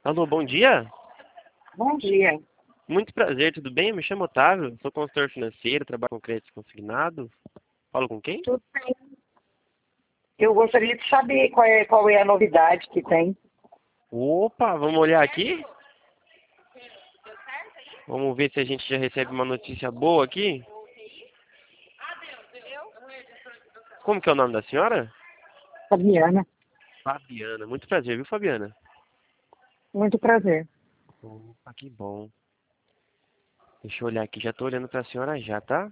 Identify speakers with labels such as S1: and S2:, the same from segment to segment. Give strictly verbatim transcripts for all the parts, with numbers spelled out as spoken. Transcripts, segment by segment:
S1: Alô, bom dia.
S2: Bom dia.
S1: Muito prazer, tudo bem? Eu me chamo Otávio, sou consultor financeiro, trabalho com crédito consignado. Falo com quem?
S2: Tudo bem. Eu gostaria de saber qual é, qual é a novidade que tem.
S1: Opa, vamos olhar aqui? Vamos ver se a gente já recebe uma notícia boa aqui. Como que é o nome da senhora?
S2: Fabiana,
S1: Fabiana. Muito prazer, viu, Fabiana?
S2: muito prazer.
S1: Opa, que bom. Deixa eu olhar aqui, já tô olhando pra senhora já, tá?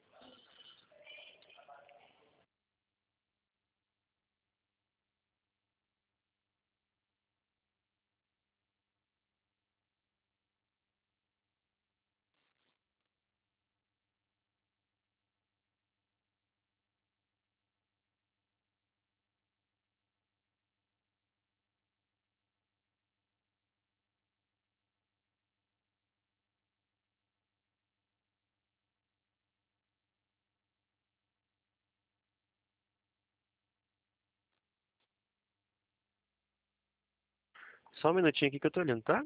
S1: Só um minutinho aqui que eu tô olhando, tá?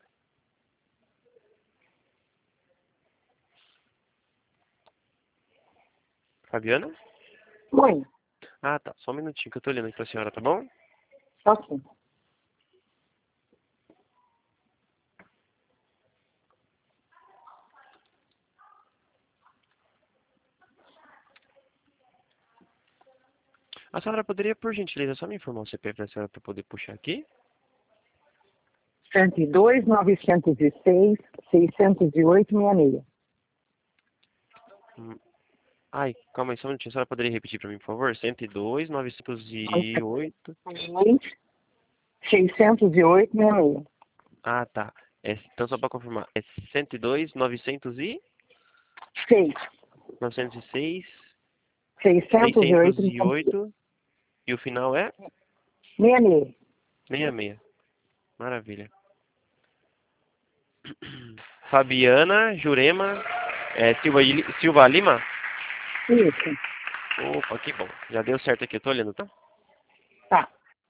S1: Fabiana?
S2: Oi,
S1: Ah, tá. Só um minutinho que eu tô olhando aqui pra senhora, tá bom?
S2: ok.
S1: A senhora poderia, por gentileza, só me informar o C P F da senhora pra eu poder puxar aqui?
S2: cento e dois, novecentos e seis, seiscentos e oito, sessenta e seis.
S1: Hum. Ai, calma aí, só um minutinho. A senhora poderia repetir pra mim, por favor? cento e dois, novecentos e oito.
S2: seiscentos e oito, sessenta e seis.
S1: Ah, tá. É, então, só pra confirmar, é cento e dois, novecentos e...
S2: seis,
S1: novecentos e seis,
S2: seiscentos e oito,
S1: seiscentos e
S2: sessenta e
S1: oito e o final é
S2: seis.
S1: sessenta e seis. Maravilha. Fabiana Jurema é, Silva, Li- Silva Lima?
S2: Isso,
S1: Opa, que bom. Já deu certo aqui, eu tô olhando, tá?
S2: tá.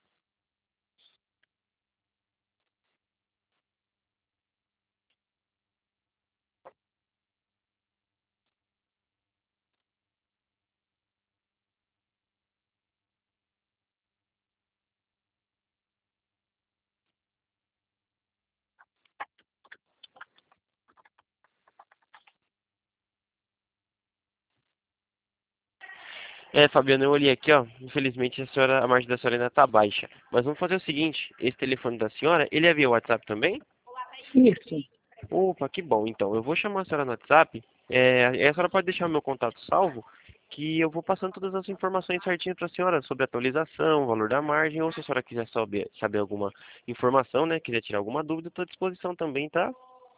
S1: É, Fabiana, eu olhei aqui, ó. Infelizmente a senhora, a margem da senhora ainda tá baixa. Mas vamos fazer o seguinte, esse telefone da senhora, ele é via WhatsApp também?
S2: Isso,
S1: Opa, que bom. Então, eu vou chamar a senhora no WhatsApp. É, e a senhora pode deixar o meu contato salvo, que eu vou passando todas as informações certinho para a senhora sobre a atualização, o valor da margem, ou se a senhora quiser saber, saber alguma informação, né, quiser tirar alguma dúvida, estou à disposição também, tá?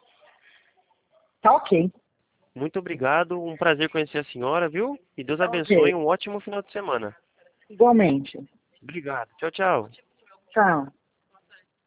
S2: tá ok.
S1: Muito obrigado, um prazer conhecer a senhora, viu? E Deus
S2: Tá
S1: abençoe,
S2: ok.
S1: um ótimo final de semana.
S2: Igualmente.
S1: Obrigado. Tchau, tchau.
S2: Tchau.